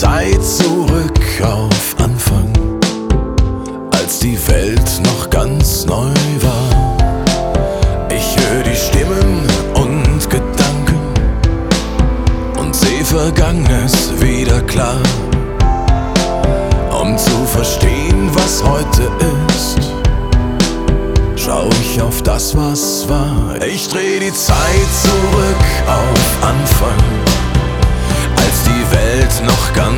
Zeit zurück auf Anfang, als die Welt noch ganz neu war. Ich höre die Stimmen und Gedanken und seh Vergangenes wieder klar. Um zu verstehen, was heute ist, schau ich auf das, was war. Ich dreh die Zeit zurück auf Anfang, als die Welt noch ganz